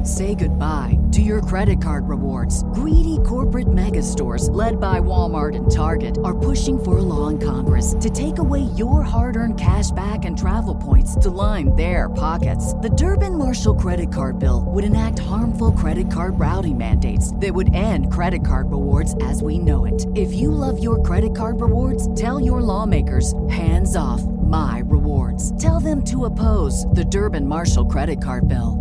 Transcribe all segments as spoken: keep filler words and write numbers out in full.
Say goodbye to your credit card rewards. Greedy corporate mega stores, led by Walmart and Target, are pushing for a law in Congress to take away your hard-earned cash back and travel points to line their pockets. The Durbin-Marshall credit card bill would enact harmful credit card routing mandates that would end credit card rewards as we know it. If you love your credit card rewards, tell your lawmakers, hands off my rewards. Tell them to oppose the Durbin-Marshall credit card bill.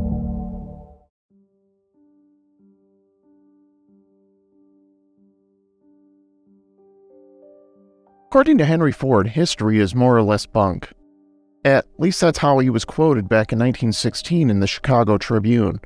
According to Henry Ford, history is more or less bunk. At least that's how he was quoted back in nineteen sixteen in the Chicago Tribune.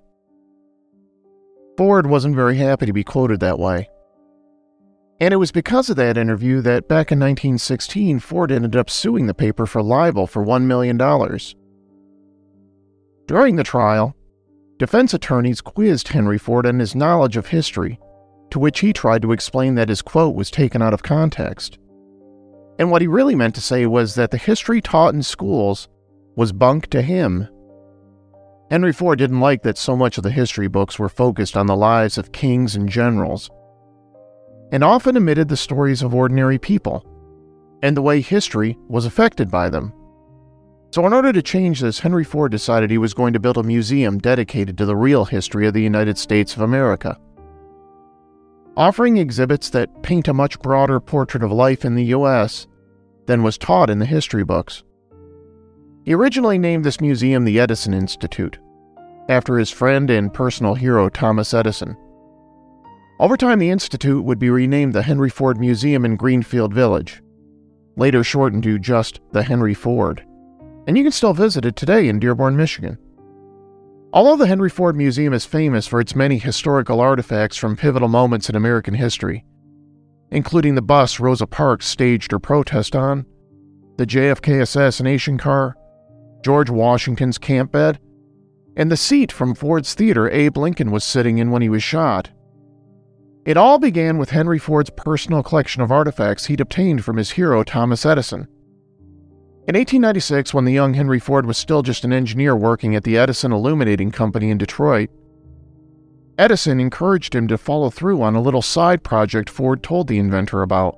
Ford wasn't very happy to be quoted that way. And it was because of that interview that back in nineteen sixteen, Ford ended up suing the paper for libel for one million dollars. During the trial, defense attorneys quizzed Henry Ford on his knowledge of history, to which he tried to explain that his quote was taken out of context. And what he really meant to say was that the history taught in schools was bunk to him. Henry Ford didn't like that so much of the history books were focused on the lives of kings and generals, and often omitted the stories of ordinary people, and the way history was affected by them. So in order to change this, Henry Ford decided he was going to build a museum dedicated to the real history of the United States of America, offering exhibits that paint a much broader portrait of life in the U S than was taught in the history books. He originally named this museum the Edison Institute, after his friend and personal hero Thomas Edison. Over time, the Institute would be renamed the Henry Ford Museum in Greenfield Village, later shortened to just the Henry Ford, and you can still visit it today in Dearborn, Michigan. Although the Henry Ford Museum is famous for its many historical artifacts from pivotal moments in American history, including the bus Rosa Parks staged her protest on, the J F K assassination car, George Washington's camp bed, and the seat from Ford's theater Abe Lincoln was sitting in when he was shot, it all began with Henry Ford's personal collection of artifacts he'd obtained from his hero Thomas Edison. In eighteen ninety-six, when the young Henry Ford was still just an engineer working at the Edison Illuminating Company in Detroit, Edison encouraged him to follow through on a little side project Ford told the inventor about: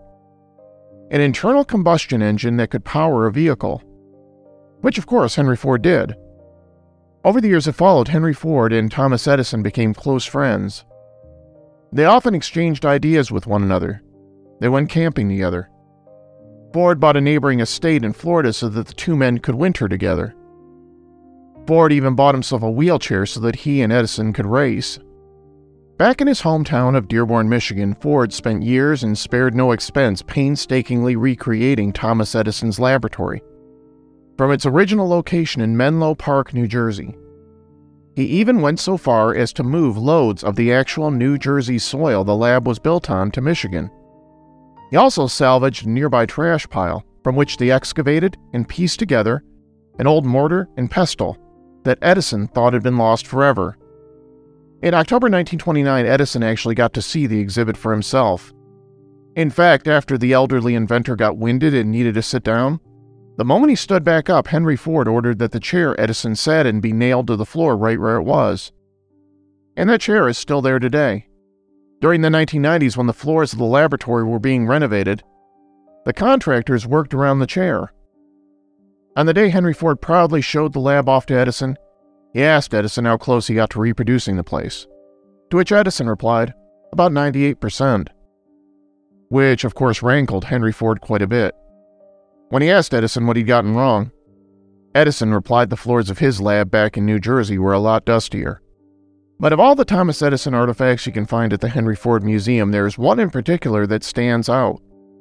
an internal combustion engine that could power a vehicle, which of course Henry Ford did. Over the years that followed, Henry Ford and Thomas Edison became close friends. They often exchanged ideas with one another. They went camping together. Ford bought a neighboring estate in Florida so that the two men could winter together. Ford even bought himself a wheelchair so that he and Edison could race. Back in his hometown of Dearborn, Michigan, Ford spent years and spared no expense painstakingly recreating Thomas Edison's laboratory, from its original location in Menlo Park, New Jersey. He even went so far as to move loads of the actual New Jersey soil the lab was built on to Michigan. He also salvaged a nearby trash pile, from which they excavated and pieced together an old mortar and pestle that Edison thought had been lost forever. In October nineteen twenty-nine, Edison actually got to see the exhibit for himself. In fact, after the elderly inventor got winded and needed to sit down, the moment he stood back up, Henry Ford ordered that the chair Edison sat in be nailed to the floor right where it was. And that chair is still there today. During the nineteen nineties, when the floors of the laboratory were being renovated, the contractors worked around the chair. On the day Henry Ford proudly showed the lab off to Edison, he asked Edison how close he got to reproducing the place, to which Edison replied, about ninety-eight percent, which of course rankled Henry Ford quite a bit. When he asked Edison what he'd gotten wrong, Edison replied the floors of his lab back in New Jersey were a lot dustier. But of all the Thomas Edison artifacts you can find at the Henry Ford Museum, there's one in particular that stands out.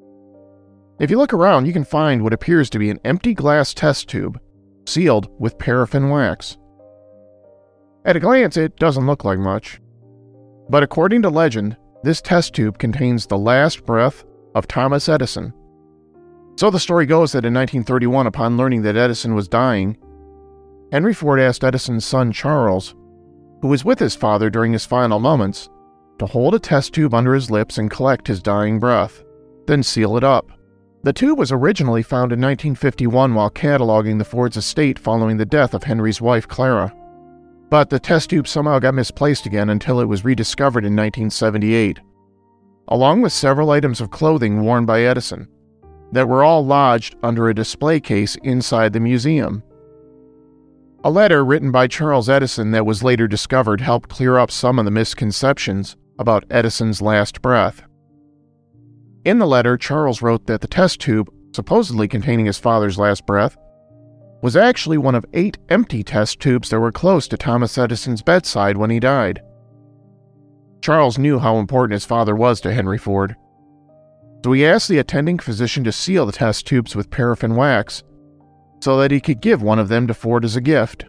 If you look around, you can find what appears to be an empty glass test tube, sealed with paraffin wax. At a glance, it doesn't look like much. But according to legend, this test tube contains the last breath of Thomas Edison. So the story goes that in nineteen thirty-one, upon learning that Edison was dying, Henry Ford asked Edison's son Charles, who was with his father during his final moments, to hold a test tube under his lips and collect his dying breath, then seal it up. The tube was originally found in nineteen fifty-one while cataloging the Ford's estate following the death of Henry's wife Clara. But the test tube somehow got misplaced again until it was rediscovered in nineteen seventy-eight, along with several items of clothing worn by Edison that were all lodged under a display case inside the museum. A letter written by Charles Edison that was later discovered helped clear up some of the misconceptions about Edison's last breath. In the letter, Charles wrote that the test tube, supposedly containing his father's last breath, was actually one of eight empty test tubes that were close to Thomas Edison's bedside when he died. Charles knew how important his father was to Henry Ford, so he asked the attending physician to seal the test tubes with paraffin wax so that he could give one of them to Ford as a gift.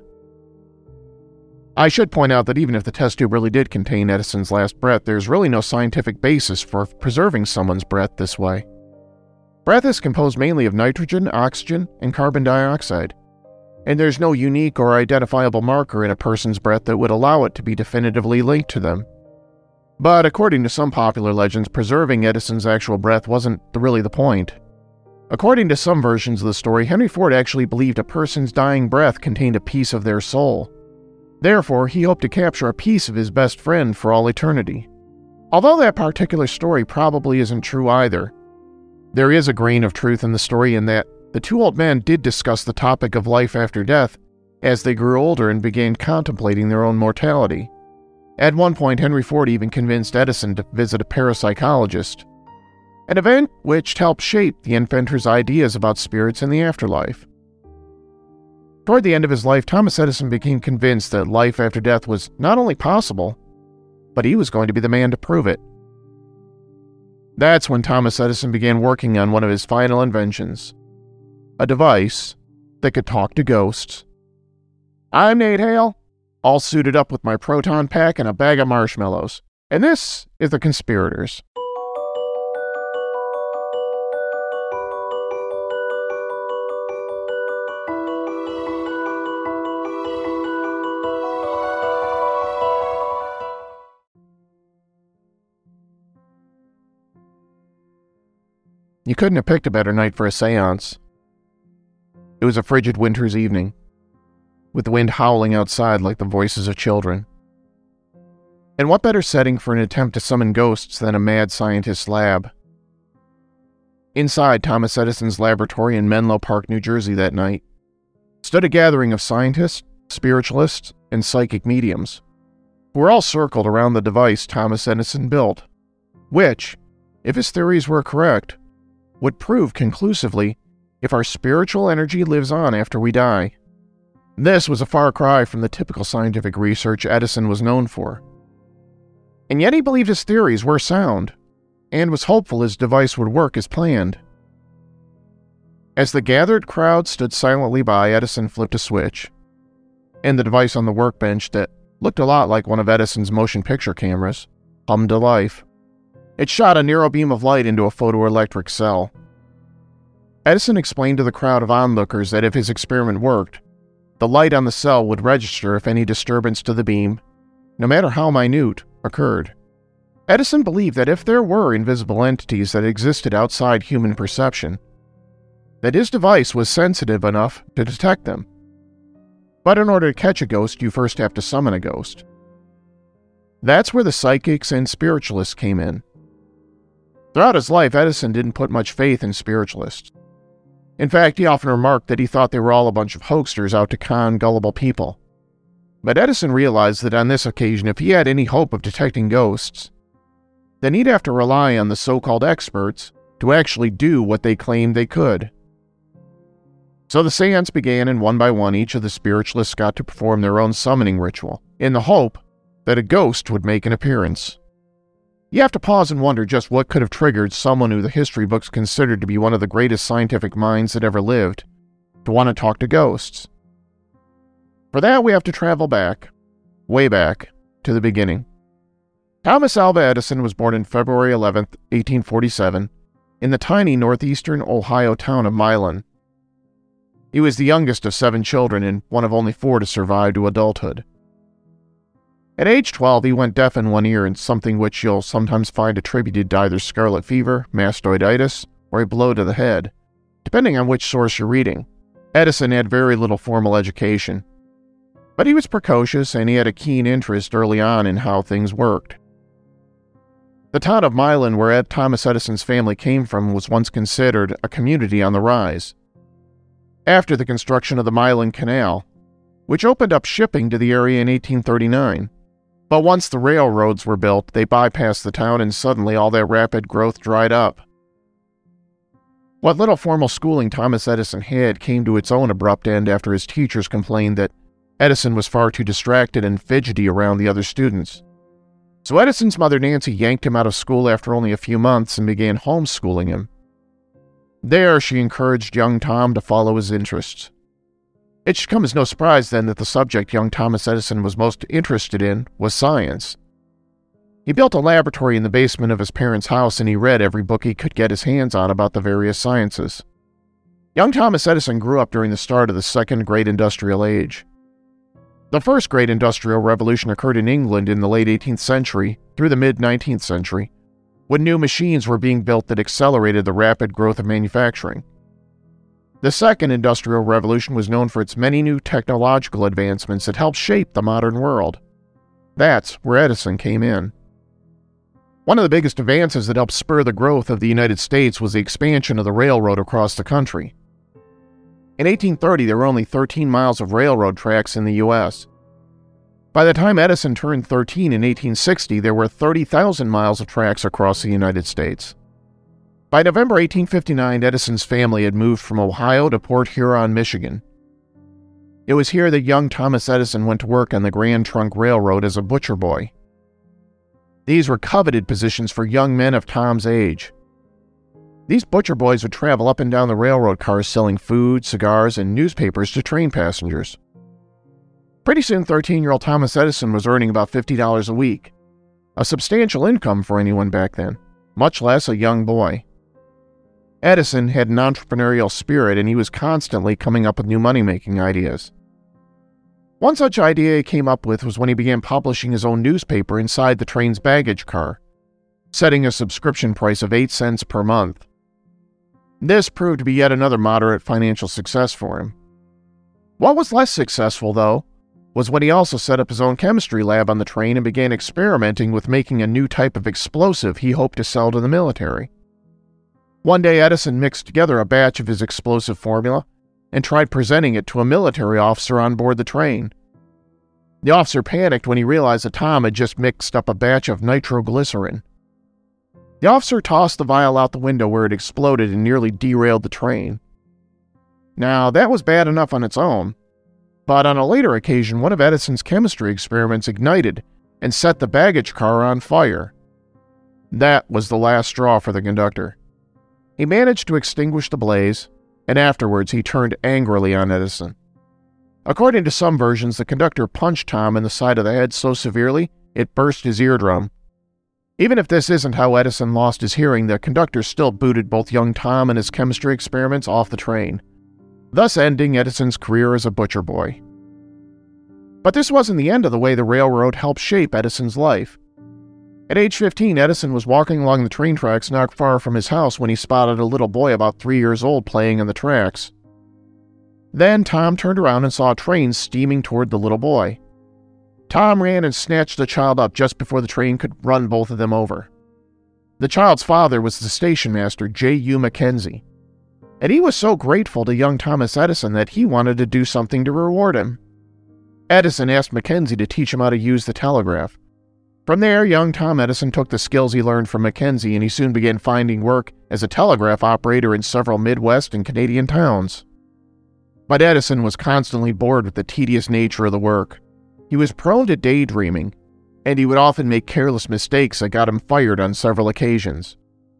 I should point out that even if the test tube really did contain Edison's last breath, there's really no scientific basis for preserving someone's breath this way. Breath is composed mainly of nitrogen, oxygen, and carbon dioxide, and there's no unique or identifiable marker in a person's breath that would allow it to be definitively linked to them. But according to some popular legends, preserving Edison's actual breath wasn't really the point. According to some versions of the story, Henry Ford actually believed a person's dying breath contained a piece of their soul. Therefore, he hoped to capture a piece of his best friend for all eternity. Although that particular story probably isn't true either, there is a grain of truth in the story in that the two old men did discuss the topic of life after death as they grew older and began contemplating their own mortality. At one point, Henry Ford even convinced Edison to visit a parapsychologist, an event which helped shape the inventor's ideas about spirits and the afterlife. Toward the end of his life, Thomas Edison became convinced that life after death was not only possible, but he was going to be the man to prove it. That's when Thomas Edison began working on one of his final inventions, a device that could talk to ghosts. I'm Nate Hale, all suited up with my proton pack and a bag of marshmallows, and this is The Conspirators. You couldn't have picked a better night for a seance. It was a frigid winter's evening, with the wind howling outside like the voices of children. And what better setting for an attempt to summon ghosts than a mad scientist's lab? Inside Thomas Edison's laboratory in Menlo Park, New Jersey that night, stood a gathering of scientists, spiritualists, and psychic mediums, who were all circled around the device Thomas Edison built, which, if his theories were correct, would prove conclusively if our spiritual energy lives on after we die. This was a far cry from the typical scientific research Edison was known for. And yet he believed his theories were sound, and was hopeful his device would work as planned. As the gathered crowd stood silently by, Edison flipped a switch, and the device on the workbench that looked a lot like one of Edison's motion picture cameras hummed to life. It shot a narrow beam of light into a photoelectric cell. Edison explained to the crowd of onlookers that if his experiment worked, the light on the cell would register if any disturbance to the beam, no matter how minute, occurred. Edison believed that if there were invisible entities that existed outside human perception, that his device was sensitive enough to detect them. But in order to catch a ghost, you first have to summon a ghost. That's where the psychics and spiritualists came in. Throughout his life, Edison didn't put much faith in spiritualists. In fact, he often remarked that he thought they were all a bunch of hoaxers out to con gullible people. But Edison realized that on this occasion, if he had any hope of detecting ghosts, then he'd have to rely on the so-called experts to actually do what they claimed they could. So the seance began, and one by one, each of the spiritualists got to perform their own summoning ritual, in the hope that a ghost would make an appearance. You have to pause and wonder just what could have triggered someone who the history books considered to be one of the greatest scientific minds that ever lived to want to talk to ghosts. For that, we have to travel back, way back, to the beginning. Thomas Alva Edison was born on February eleventh, eighteen forty-seven, in the tiny northeastern Ohio town of Milan. He was the youngest of seven children and one of only four to survive to adulthood. At age twelve, he went deaf in one ear, in something which you'll sometimes find attributed to either scarlet fever, mastoiditis, or a blow to the head, depending on which source you're reading. Edison had very little formal education. But he was precocious and he had a keen interest early on in how things worked. The town of Milan, where Ed Thomas Edison's family came from, was once considered a community on the rise. After the construction of the Milan Canal, which opened up shipping to the area in eighteen thirty-nine. But once the railroads were built, they bypassed the town and suddenly all that rapid growth dried up. What little formal schooling Thomas Edison had came to its own abrupt end after his teachers complained that Edison was far too distracted and fidgety around the other students. So Edison's mother Nancy yanked him out of school after only a few months and began homeschooling him. There, she encouraged young Tom to follow his interests. It should come as no surprise, then, that the subject young Thomas Edison was most interested in was science. He built a laboratory in the basement of his parents' house, and he read every book he could get his hands on about the various sciences. Young Thomas Edison grew up during the start of the Second Great Industrial Age. The First Great Industrial Revolution occurred in England in the late eighteenth century through the mid-nineteenth century, when new machines were being built that accelerated the rapid growth of manufacturing. The Second Industrial Revolution was known for its many new technological advancements that helped shape the modern world. That's where Edison came in. One of the biggest advances that helped spur the growth of the United States was the expansion of the railroad across the country. In eighteen thirty, there were only thirteen miles of railroad tracks in the U S By the time Edison turned thirteen in eighteen sixty, there were thirty thousand miles of tracks across the United States. By November eighteen fifty-nine, Edison's family had moved from Ohio to Port Huron, Michigan. It was here that young Thomas Edison went to work on the Grand Trunk Railroad as a butcher boy. These were coveted positions for young men of Tom's age. These butcher boys would travel up and down the railroad cars selling food, cigars, and newspapers to train passengers. Pretty soon, thirteen-year-old Thomas Edison was earning about fifty dollars a week, a substantial income for anyone back then, much less a young boy. Edison had an entrepreneurial spirit, and he was constantly coming up with new money-making ideas. One such idea he came up with was when he began publishing his own newspaper inside the train's baggage car, setting a subscription price of eight cents per month. This proved to be yet another moderate financial success for him. What was less successful, though, was when he also set up his own chemistry lab on the train and began experimenting with making a new type of explosive he hoped to sell to the military. One day, Edison mixed together a batch of his explosive formula and tried presenting it to a military officer on board the train. The officer panicked when he realized that Tom had just mixed up a batch of nitroglycerin. The officer tossed the vial out the window where it exploded and nearly derailed the train. Now, that was bad enough on its own, but on a later occasion, one of Edison's chemistry experiments ignited and set the baggage car on fire. That was the last straw for the conductor. He managed to extinguish the blaze, and afterwards he turned angrily on Edison. According to some versions, the conductor punched Tom in the side of the head so severely it burst his eardrum. Even if this isn't how Edison lost his hearing, the conductor still booted both young Tom and his chemistry experiments off the train, thus ending Edison's career as a butcher boy. But this wasn't the end of the way the railroad helped shape Edison's life. At age fifteen, Edison was walking along the train tracks not far from his house when he spotted a little boy about three years old playing on the tracks. Then Tom turned around and saw a train steaming toward the little boy. Tom ran and snatched the child up just before the train could run both of them over. The child's father was the station master, J U Mackenzie, and he was so grateful to young Thomas Edison that he wanted to do something to reward him. Edison asked Mackenzie to teach him how to use the telegraph. From there, young Tom Edison took the skills he learned from Mackenzie, and he soon began finding work as a telegraph operator in several Midwest and Canadian towns. But Edison was constantly bored with the tedious nature of the work. He was prone to daydreaming, and he would often make careless mistakes that got him fired on several occasions.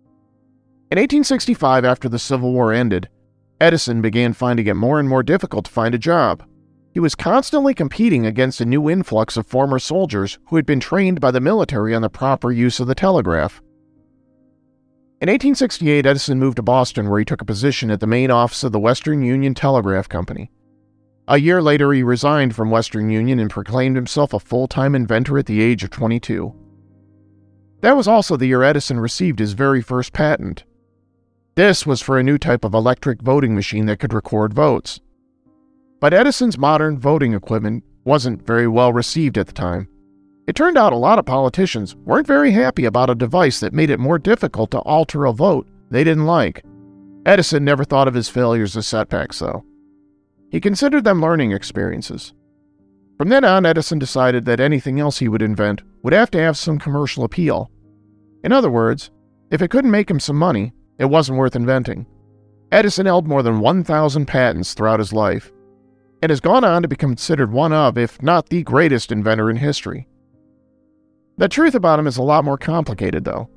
In eighteen sixty-five, after the Civil War ended, Edison began finding it more and more difficult to find a job. He was constantly competing against a new influx of former soldiers who had been trained by the military on the proper use of the telegraph. In eighteen sixty-eight, Edison moved to Boston, where he took a position at the main office of the Western Union Telegraph Company. A year later, he resigned from Western Union and proclaimed himself a full-time inventor at the age of twenty-two. That was also the year Edison received his very first patent. This was for a new type of electric voting machine that could record votes. But Edison's modern voting equipment wasn't very well received at the time. It turned out a lot of politicians weren't very happy about a device that made it more difficult to alter a vote they didn't like. Edison never thought of his failures as setbacks, though. He considered them learning experiences. From then on, Edison decided that anything else he would invent would have to have some commercial appeal. In other words, if it couldn't make him some money, it wasn't worth inventing. Edison held more than one thousand patents throughout his life, and has gone on to be considered one of, if not the greatest inventor in history. The truth about him is a lot more complicated, though.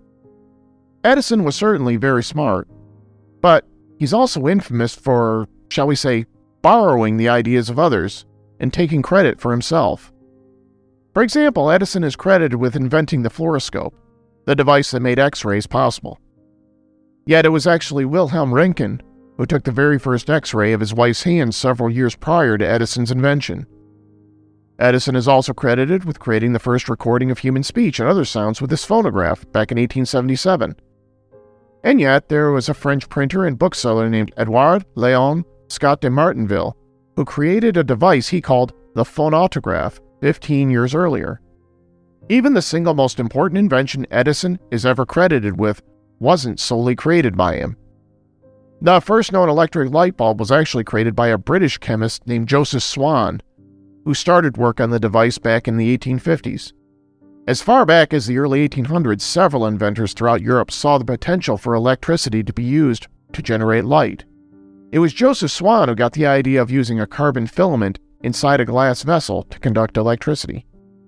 Edison was certainly very smart, but he's also infamous for, shall we say, borrowing the ideas of others and taking credit for himself. For example, Edison is credited with inventing the fluoroscope, the device that made X-rays possible. Yet it was actually Wilhelm Röntgen who took the very first X-ray of his wife's hand several years prior to Edison's invention. Edison is also credited with creating the first recording of human speech and other sounds with his phonograph back in eighteen seventy-seven. And yet, there was a French printer and bookseller named Edouard Léon Scott de Martinville who created a device he called the phonautograph fifteen years earlier. Even the single most important invention Edison is ever credited with wasn't solely created by him. The first known electric light bulb was actually created by a British chemist named Joseph Swan, who started work on the device back in the eighteen fifties. As far back as the early eighteen hundreds, several inventors throughout Europe saw the potential for electricity to be used to generate light. It was Joseph Swan who got the idea of using a carbon filament inside a glass vessel to conduct electricity.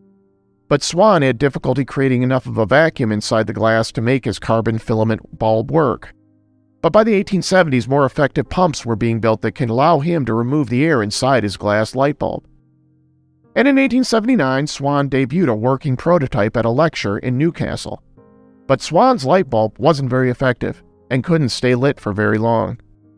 But Swan had difficulty creating enough of a vacuum inside the glass to make his carbon filament bulb work. But by the eighteen seventies, more effective pumps were being built that can allow him to remove the air inside his glass light bulb. And in eighteen seventy-nine, Swan debuted a working prototype at a lecture in Newcastle. But Swan's light bulb wasn't very effective and couldn't stay lit for very long.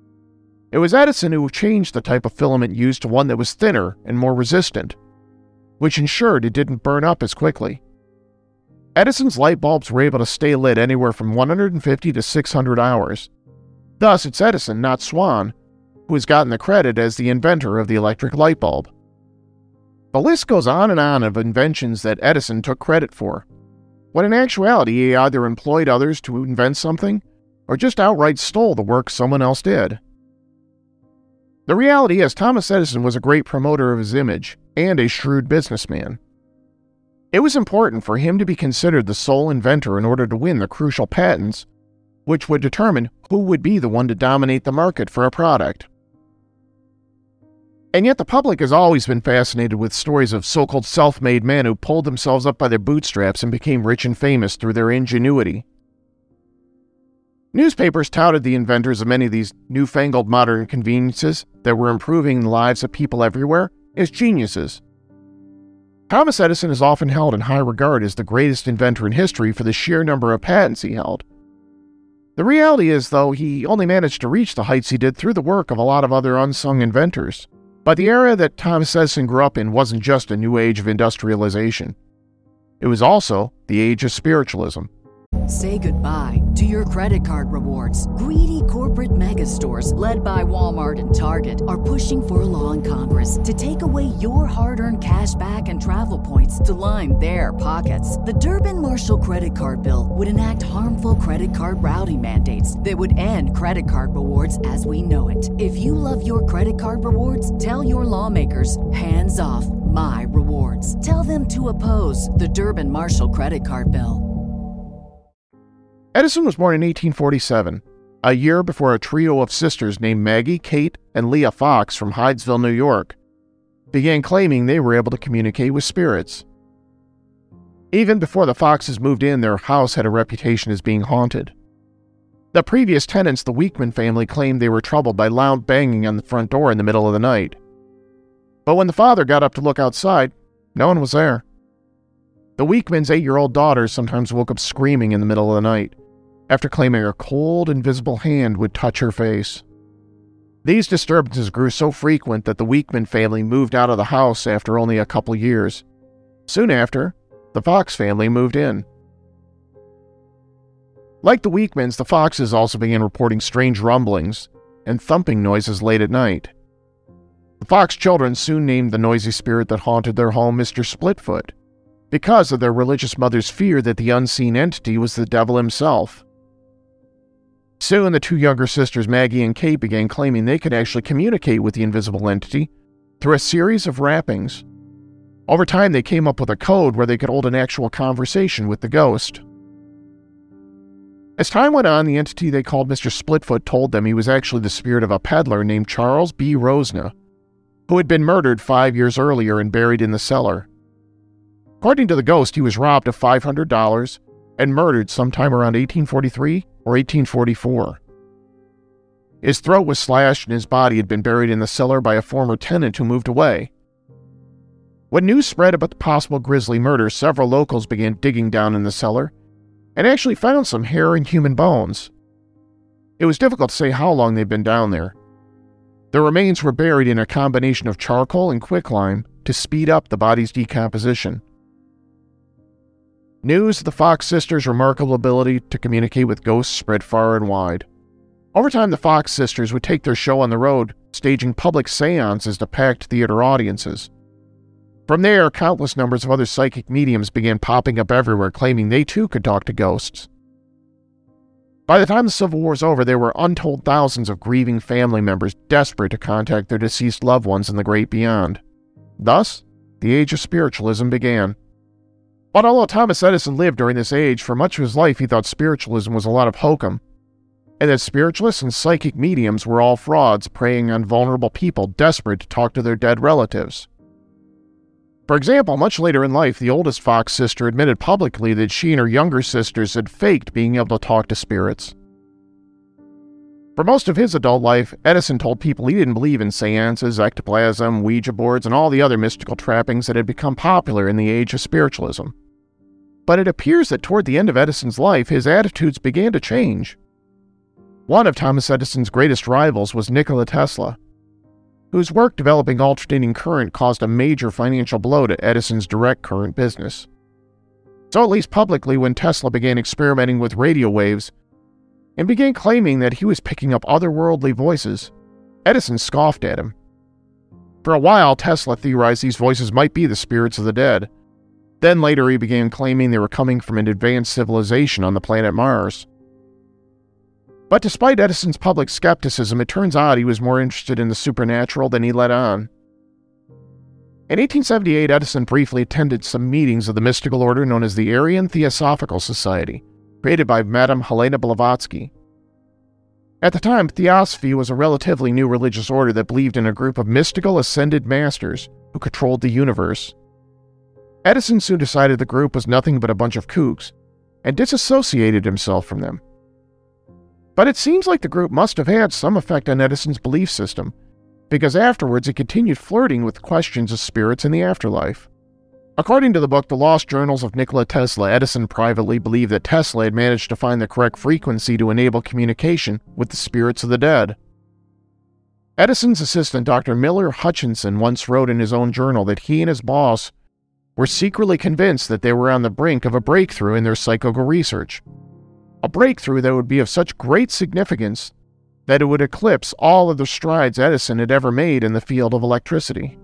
It was Edison who changed the type of filament used to one that was thinner and more resistant, which ensured it didn't burn up as quickly. Edison's light bulbs were able to stay lit anywhere from one hundred fifty to six hundred hours. Thus, it's Edison, not Swan, who has gotten the credit as the inventor of the electric light bulb. The list goes on and on of inventions that Edison took credit for, when in actuality he either employed others to invent something or just outright stole the work someone else did. The reality is Thomas Edison was a great promoter of his image and a shrewd businessman. It was important for him to be considered the sole inventor in order to win the crucial patents, which would determine who would be the one to dominate the market for a product. And yet the public has always been fascinated with stories of so-called self-made men who pulled themselves up by their bootstraps and became rich and famous through their ingenuity. Newspapers touted the inventors of many of these newfangled modern conveniences that were improving the lives of people everywhere as geniuses. Thomas Edison is often held in high regard as the greatest inventor in history for the sheer number of patents he held. The reality is, though, he only managed to reach the heights he did through the work of a lot of other unsung inventors. But the era that Thomas Edison grew up in wasn't just a new age of industrialization. It was also the age of spiritualism. Say goodbye to your credit card rewards. Greedy corporate mega stores, led by Walmart and Target, are pushing for a law in Congress to take away your hard-earned cash back and travel points to line their pockets. The Durbin-Marshall credit card bill would enact harmful credit card routing mandates that would end credit card rewards as we know it. If you love your credit card rewards, tell your lawmakers, hands off my rewards. Tell them to oppose the Durbin-Marshall credit card bill. Edison was born in eighteen forty-seven, a year before a trio of sisters named Maggie, Kate, and Leah Fox from Hydesville, New York, began claiming they were able to communicate with spirits. Even before the Foxes moved in, their house had a reputation as being haunted. The previous tenants, the Weekman family, claimed they were troubled by loud banging on the front door in the middle of the night. But when the father got up to look outside, no one was there. The Weekman's eight-year-old daughter sometimes woke up screaming in the middle of the night, after claiming a cold, invisible hand would touch her face. These disturbances grew so frequent that the Weekman family moved out of the house after only a couple years. Soon after, the Fox family moved in. Like the Weekmans, the Foxes also began reporting strange rumblings and thumping noises late at night. The Fox children soon named the noisy spirit that haunted their home Mister Splitfoot, because of their religious mother's fear that the unseen entity was the devil himself. Soon, the two younger sisters, Maggie and Kate, began claiming they could actually communicate with the invisible entity through a series of rappings. Over time, they came up with a code where they could hold an actual conversation with the ghost. As time went on, the entity they called Mister Splitfoot told them he was actually the spirit of a peddler named Charles B. Rosna, who had been murdered five years earlier and buried in the cellar. According to the ghost, he was robbed of five hundred dollars and murdered sometime around eighteen forty-three or eighteen forty-four. His throat was slashed and his body had been buried in the cellar by a former tenant who moved away. When news spread about the possible grisly murder, several locals began digging down in the cellar and actually found some hair and human bones. It was difficult to say how long they'd been down there. The remains were buried in a combination of charcoal and quicklime to speed up the body's decomposition. News of the Fox sisters' remarkable ability to communicate with ghosts spread far and wide. Over time, the Fox sisters would take their show on the road, staging public seances to packed theater audiences. From there, countless numbers of other psychic mediums began popping up everywhere, claiming they too could talk to ghosts. By the time the Civil War was over, there were untold thousands of grieving family members desperate to contact their deceased loved ones in the great beyond. Thus, the age of spiritualism began. But although Thomas Edison lived during this age, for much of his life he thought spiritualism was a lot of hokum, and that spiritualists and psychic mediums were all frauds preying on vulnerable people desperate to talk to their dead relatives. For example, much later in life, the oldest Fox sister admitted publicly that she and her younger sisters had faked being able to talk to spirits. For most of his adult life, Edison told people he didn't believe in seances, ectoplasm, Ouija boards, and all the other mystical trappings that had become popular in the age of spiritualism. But it appears that toward the end of Edison's life, his attitudes began to change. One of Thomas Edison's greatest rivals was Nikola Tesla, whose work developing alternating current caused a major financial blow to Edison's direct current business. So at least publicly, when Tesla began experimenting with radio waves and began claiming that he was picking up otherworldly voices, Edison scoffed at him. For a while, Tesla theorized these voices might be the spirits of the dead. Then later he began claiming they were coming from an advanced civilization on the planet Mars. But despite Edison's public skepticism, it turns out he was more interested in the supernatural than he let on. In eighteen seventy-eight, Edison briefly attended some meetings of the mystical order known as the Aryan Theosophical Society, created by Madame Helena Blavatsky. At the time, Theosophy was a relatively new religious order that believed in a group of mystical ascended masters who controlled the universe. Edison soon decided the group was nothing but a bunch of kooks, and disassociated himself from them. But it seems like the group must have had some effect on Edison's belief system, because afterwards he continued flirting with questions of spirits in the afterlife. According to the book The Lost Journals of Nikola Tesla, Edison privately believed that Tesla had managed to find the correct frequency to enable communication with the spirits of the dead. Edison's assistant, Doctor Miller Hutchinson, once wrote in his own journal that he and his boss were secretly convinced that they were on the brink of a breakthrough in their psychical research. A breakthrough that would be of such great significance that it would eclipse all of the strides Edison had ever made in the field of electricity.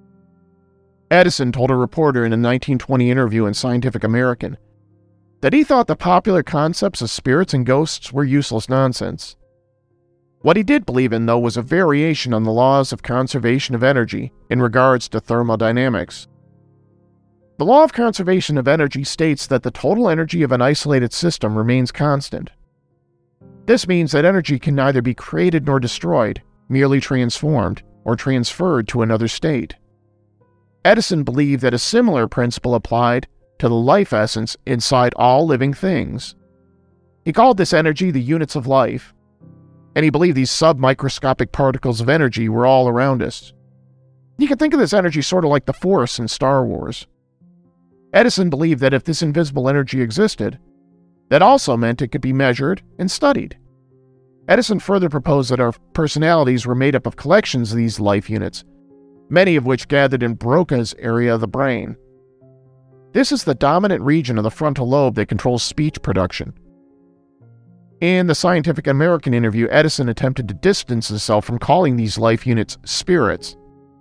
Edison told a reporter in a nineteen twenty interview in Scientific American that he thought the popular concepts of spirits and ghosts were useless nonsense. What he did believe in, though, was a variation on the laws of conservation of energy in regards to thermodynamics. The law of conservation of energy states that the total energy of an isolated system remains constant. This means that energy can neither be created nor destroyed, merely transformed or transferred to another state. Edison believed that a similar principle applied to the life essence inside all living things. He called this energy the units of life, and he believed these submicroscopic particles of energy were all around us. You can think of this energy sort of like the Force in Star Wars. Edison believed that if this invisible energy existed, that also meant it could be measured and studied. Edison further proposed that our personalities were made up of collections of these life units, many of which gathered in Broca's area of the brain. This is the dominant region of the frontal lobe that controls speech production. In the Scientific American interview, Edison attempted to distance himself from calling these life units spirits,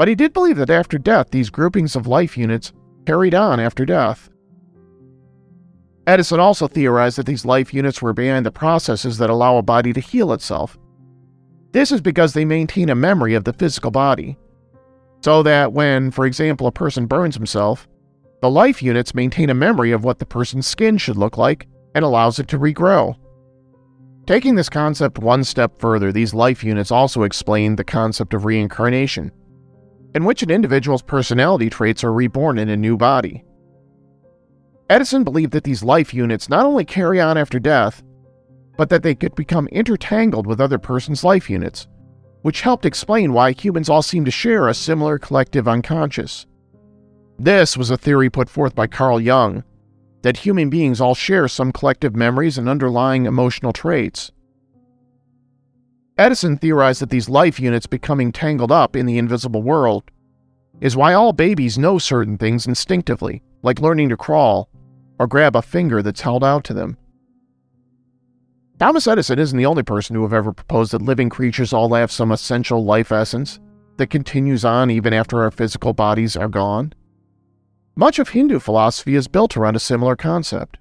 But he did believe that after death, these groupings of life units carried on after death. Edison also theorized that these life units were behind the processes that allow a body to heal itself. This is because they maintain a memory of the physical body, so that when, for example, a person burns himself, the life units maintain a memory of what the person's skin should look like and allows it to regrow. Taking this concept one step further, these life units also explain the concept of reincarnation, in which an individual's personality traits are reborn in a new body. Edison believed that these life units not only carry on after death, but that they could become intertangled with other persons' life units, which helped explain why humans all seem to share a similar collective unconscious. This was a theory put forth by Carl Jung, that human beings all share some collective memories and underlying emotional traits. Edison theorized that these life units becoming tangled up in the invisible world is why all babies know certain things instinctively, like learning to crawl or grab a finger that's held out to them. Thomas Edison isn't the only person to have ever proposed that living creatures all have some essential life essence that continues on even after our physical bodies are gone. Much of Hindu philosophy is built around a similar concept.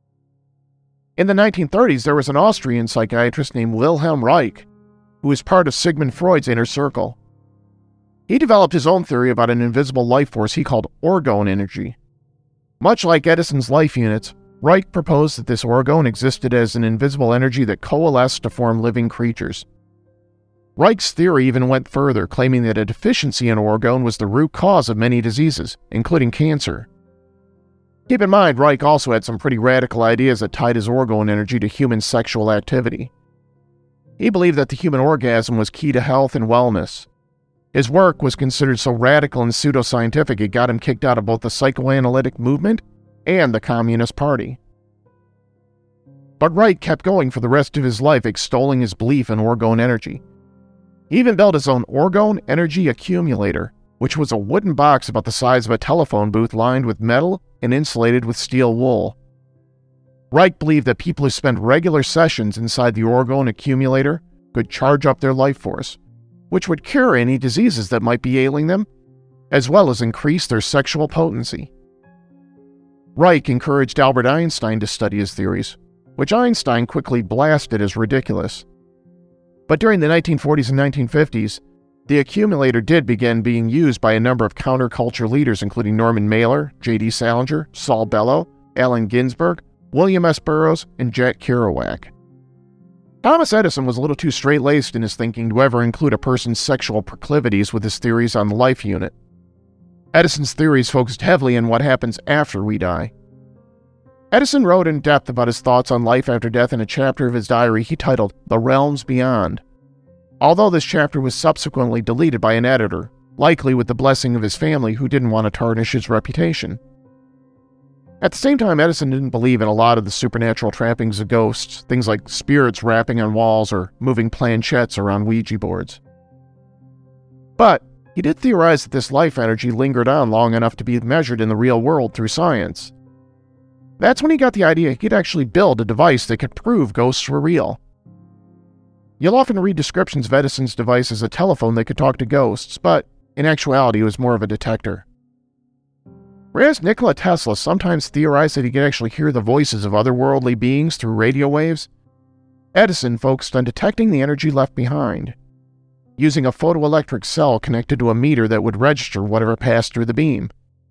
In the nineteen thirties, there was an Austrian psychiatrist named Wilhelm Reich, who was part of Sigmund Freud's inner circle. He developed his own theory about an invisible life force he called orgone energy. Much like Edison's life units, Reich proposed that this orgone existed as an invisible energy that coalesced to form living creatures. Reich's theory even went further, claiming that a deficiency in orgone was the root cause of many diseases, including cancer. Keep in mind, Reich also had some pretty radical ideas that tied his orgone energy to human sexual activity. He believed that the human orgasm was key to health and wellness. His work was considered so radical and pseudoscientific it got him kicked out of both the psychoanalytic movement and the Communist Party. But Reich kept going for the rest of his life, extolling his belief in orgone energy. He even built his own orgone energy accumulator, which was a wooden box about the size of a telephone booth lined with metal and insulated with steel wool. Reich believed that people who spent regular sessions inside the orgone accumulator could charge up their life force, which would cure any diseases that might be ailing them, as well as increase their sexual potency. Reich encouraged Albert Einstein to study his theories, which Einstein quickly blasted as ridiculous. But during the nineteen forties and nineteen fifties, the accumulator did begin being used by a number of counterculture leaders, including Norman Mailer, J D Salinger, Saul Bellow, Allen Ginsberg, William S. Burroughs, and Jack Kerouac. Thomas Edison was a little too straight-laced in his thinking to ever include a person's sexual proclivities with his theories on the life unit. Edison's theories focused heavily on what happens after we die. Edison wrote in depth about his thoughts on life after death in a chapter of his diary he titled The Realms Beyond. Although this chapter was subsequently deleted by an editor, likely with the blessing of his family who didn't want to tarnish his reputation. At the same time, Edison didn't believe in a lot of the supernatural trappings of ghosts, things like spirits rapping on walls or moving planchettes around Ouija boards. But he did theorize that this life energy lingered on long enough to be measured in the real world through science. That's when he got the idea he could actually build a device that could prove ghosts were real. You'll often read descriptions of Edison's device as a telephone that could talk to ghosts, but in actuality it was more of a detector. Whereas Nikola Tesla sometimes theorized that he could actually hear the voices of otherworldly beings through radio waves, Edison focused on detecting the energy left behind, using a photoelectric cell connected to a meter that would register whatever passed through the beam.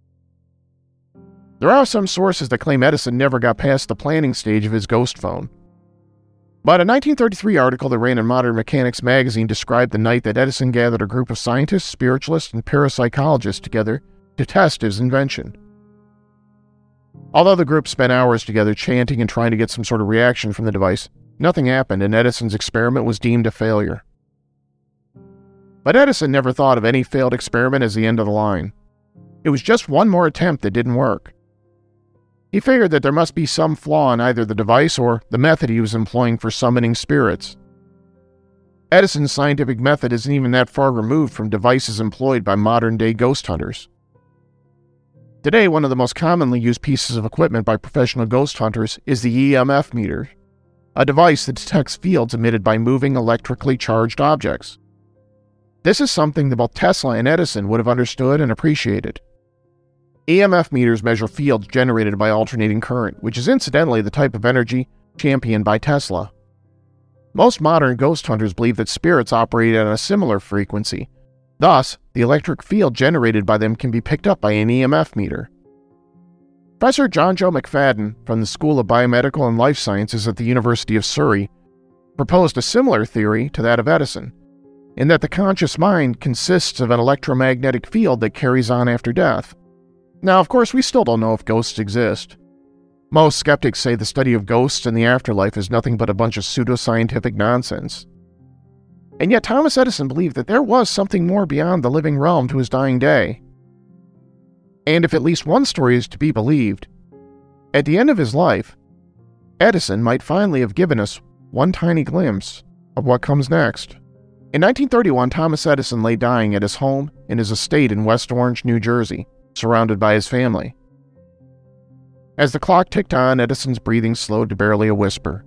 There are some sources that claim Edison never got past the planning stage of his ghost phone. But a nineteen thirty-three article that ran in Modern Mechanics magazine described the night that Edison gathered a group of scientists, spiritualists, and parapsychologists together to test his invention. Although the group spent hours together chanting and trying to get some sort of reaction from the device, nothing happened and Edison's experiment was deemed a failure. But Edison never thought of any failed experiment as the end of the line. It was just one more attempt that didn't work. He figured that there must be some flaw in either the device or the method he was employing for summoning spirits. Edison's scientific method isn't even that far removed from devices employed by modern-day ghost hunters. Today, one of the most commonly used pieces of equipment by professional ghost hunters is the E M F meter, a device that detects fields emitted by moving electrically charged objects. This is something that both Tesla and Edison would have understood and appreciated. E M F meters measure fields generated by alternating current, which is incidentally the type of energy championed by Tesla. Most modern ghost hunters believe that spirits operate at a similar frequency. Thus, the electric field generated by them can be picked up by an E M F meter. Professor John Joe McFadden from the School of Biomedical and Life Sciences at the University of Surrey proposed a similar theory to that of Edison, in that the conscious mind consists of an electromagnetic field that carries on after death. Now, of course, we still don't know if ghosts exist. Most skeptics say the study of ghosts and the afterlife is nothing but a bunch of pseudoscientific nonsense. And yet Thomas Edison believed that there was something more beyond the living realm to his dying day. And if at least one story is to be believed, at the end of his life, Edison might finally have given us one tiny glimpse of what comes next. In nineteen thirty-one, Thomas Edison lay dying at his home in his estate in West Orange, New Jersey, surrounded by his family. As the clock ticked on, Edison's breathing slowed to barely a whisper.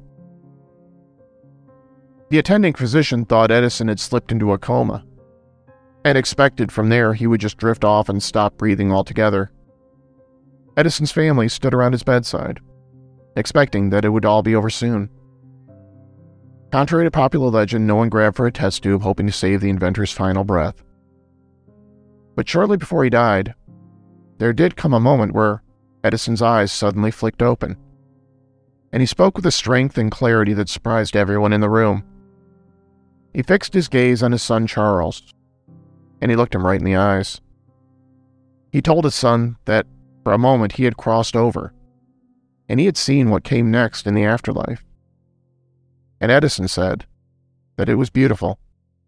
The attending physician thought Edison had slipped into a coma, and expected from there he would just drift off and stop breathing altogether. Edison's family stood around his bedside, expecting that it would all be over soon. Contrary to popular legend, no one grabbed for a test tube hoping to save the inventor's final breath. But shortly before he died, there did come a moment where Edison's eyes suddenly flicked open, and he spoke with a strength and clarity that surprised everyone in the room. He fixed his gaze on his son Charles, and he looked him right in the eyes. He told his son that for a moment he had crossed over, and he had seen what came next in the afterlife. And Edison said that it was beautiful.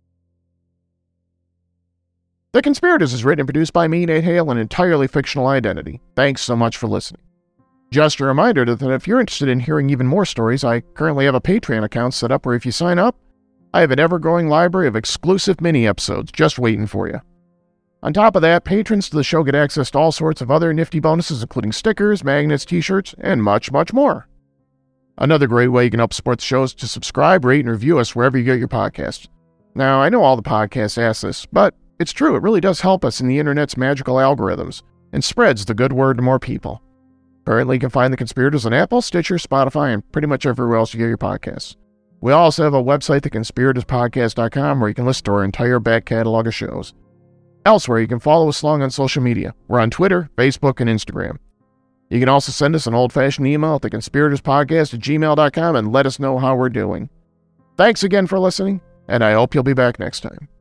The Conspirators is written and produced by me, Nate Hale, an entirely fictional identity. Thanks so much for listening. Just a reminder that if you're interested in hearing even more stories, I currently have a Patreon account set up where if you sign up, I have an ever-growing library of exclusive mini-episodes just waiting for you. On top of that, patrons to the show get access to all sorts of other nifty bonuses, including stickers, magnets, t-shirts, and much, much more. Another great way you can help support the show is to subscribe, rate, and review us wherever you get your podcasts. Now, I know all the podcasts ask this, but it's true, it really does help us in the internet's magical algorithms and spreads the good word to more people. Currently, you can find The Conspirators on Apple, Stitcher, Spotify, and pretty much everywhere else you get your podcasts. We also have a website, the conspirators podcast dot com, where you can listen to our entire back catalog of shows. Elsewhere, you can follow us along on social media. We're on Twitter, Facebook, and Instagram. You can also send us an old-fashioned email at the conspirators podcast at gmail dot com and let us know how we're doing. Thanks again for listening, and I hope you'll be back next time.